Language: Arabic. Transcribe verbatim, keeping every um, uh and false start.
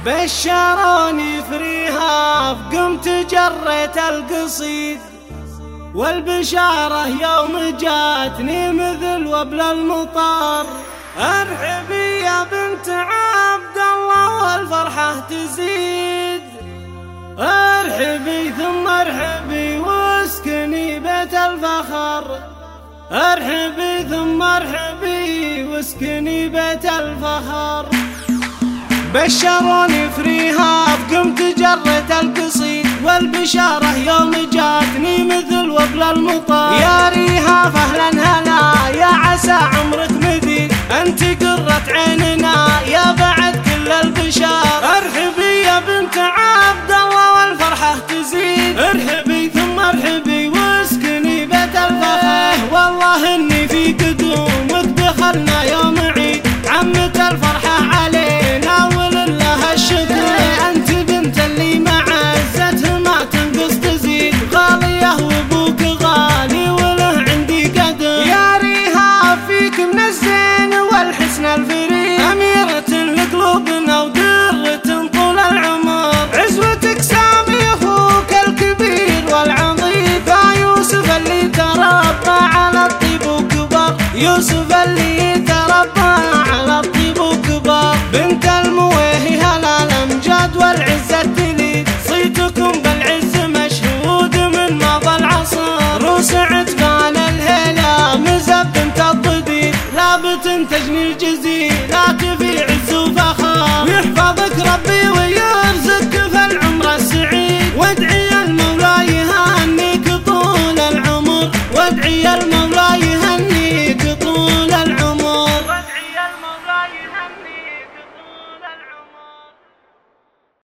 بشروني فريها قمت جريت القصيد، والبشارة يوم جاتني مثل وبل المطار. ارحبي يا بنت عبد الله والفرحة تزيد، ارحبي ثم ارحبي واسكني بيت الفخر، ارحبي ثم ارحبي واسكني بيت الفخر. بشروني فريها قمت جريت القصيد، والبشارة يوم جاتني مثل وبل المطار. يا ريهاف اهلا هلا يا عسى عمرك مديد، انت قرة عيننا يا بعد كل البشار. ارحبي يا بنت عبد الله والفرحة تزيد، ارحبي ثم ارحبي واسكني بيت الفخر. والله اني في قدومك دخلنا يوم عيد، عمة الفرحة علينا ولله الشكر. انت بنت اللي معزتها ما تنقص تزيد، غالية وابوك غالي وله عندي قدر. يا ريها فيك من الزين والحسن الفريد، أميرة لقلوبنا ودرة طول العمر. عزوتك سامي أخوك الكبير والعظيم، يا يوسف اللي تربى على الطيب وكبر. يوسف